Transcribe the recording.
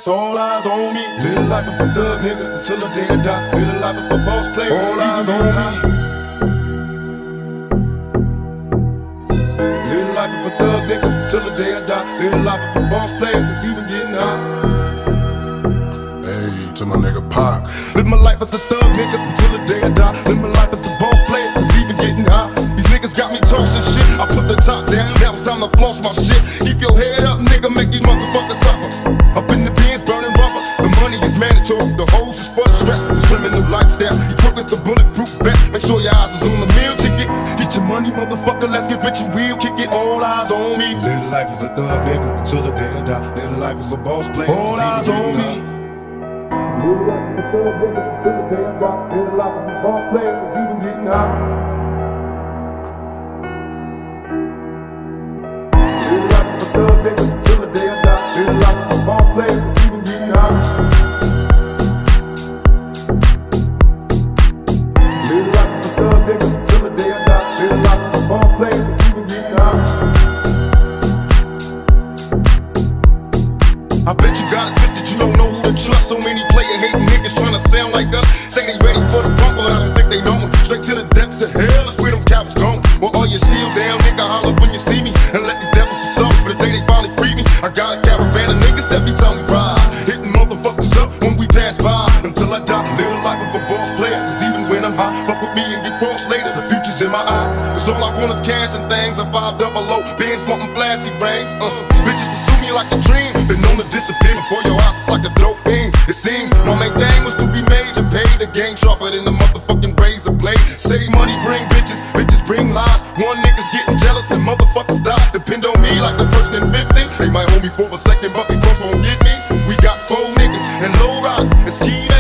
all eyes on me. Live life of a thug nigga until the day I die. Live life of a boss player, all eyes on me. Live life of a thug nigga till the day I die. Live life of a boss player, it's even getting high. Hey, to my nigga Pac. Live my life as a thug nigga until the day I die. Live my life as a boss player, it's even getting high. These niggas got me tossing shit. I put the top down, now it's time to floss my shit. Keep your head up, nigga, make these motherfuckers suffer. Up in the bins, burning rubber. The money is mandatory, the hose is for the stress. It's criminal lifestyle, you crook with the bulletproof vest. Make sure your eyes is on the meal ticket. Get your money, motherfucker, let's get rich and real. Kick it, all eyes on me. Live life as a thug nigga until the day I die. Live life as a boss player, all eyes on me. Live life as a thug nigga until the day I die. Live life as a boss player, it's even getting high. Live life as a thug nigga until the day I die. Live life as a boss player, it's even getting high. Live life as a thug nigga until the day I die. Live life as a boss player, it's even getting high. I bet you got it twisted, you don't know who to trust. So many player-hating niggas tryna sound like us. Say they ready for the front, but I don't think they know it. Straight to the depths of hell, that's where them cowards going. Well, all your shield down, nigga, holler when you see me. And let these devils be sorry for the day they finally free me. I got a caravan of niggas every time we ride. Hitting motherfuckers up when we pass by. Until I die, live the life of a boss player. Cause even when I'm high, fuck with me and get crossed later. The future's in my eyes. Cause all I want is cash and things. I'm 500, bands wanting flashy rings. Bitches pursue me like a dream. Been known to disappear before your eyes like a dope fiend. It seems my main thing was to be major. Pay the game sharper than the motherfucking razor blade. Save money, bring bitches, bitches bring lies. One nigga's getting jealous and motherfuckers die. Depend on me like the first and 50. They might hold me for a second, but they both gon' get me. We got 4 niggas and low riders and ski